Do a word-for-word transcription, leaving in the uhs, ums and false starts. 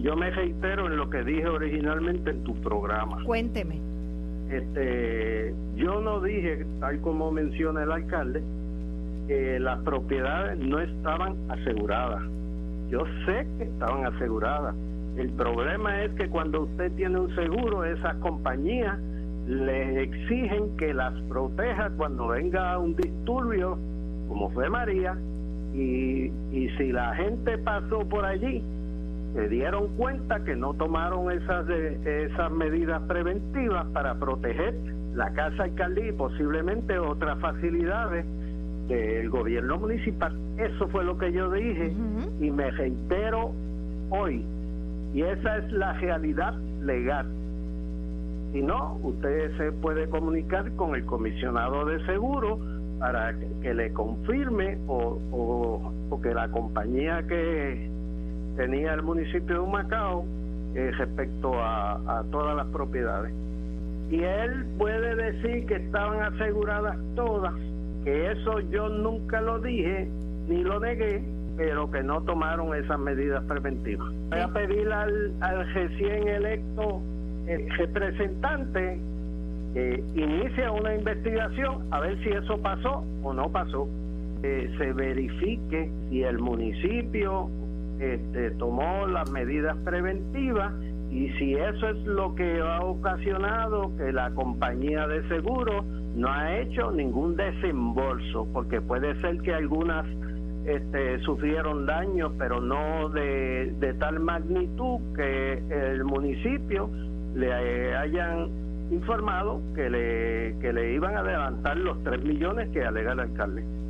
yo me reitero en lo que dije originalmente en tu programa. Cuénteme. Este, yo no dije, tal como menciona el alcalde, que las propiedades no estaban aseguradas. Yo sé que estaban aseguradas. El problema es que cuando usted tiene un seguro, esas compañías les exigen que las proteja cuando venga un disturbio, como fue María, y, y si la gente pasó por allí, se dieron cuenta que no tomaron esas, de, esas medidas preventivas para proteger la casa alcaldía y posiblemente otras facilidades del gobierno municipal. Eso fue lo que yo dije, uh-huh. y me reitero hoy. Y esa es la realidad legal. Si no, usted se puede comunicar con el comisionado de seguro para que, que le confirme o, o, o que la compañía que tenía el municipio de Humacao eh, respecto a, a todas las propiedades. Y él puede decir que estaban aseguradas todas, que eso yo nunca lo dije ni lo negué, pero que no tomaron esas medidas preventivas. Voy a pedir al, al recién electo eh, representante que inicie una investigación a ver si eso pasó o no pasó. Eh, se verifique si el municipio este, tomó las medidas preventivas y si eso es lo que ha ocasionado que la compañía de seguro no ha hecho ningún desembolso, porque puede ser que algunas Este, sufrieron daños, pero no de, de tal magnitud que el municipio le hayan informado que le, que le iban a adelantar los tres millones que alega el alcalde.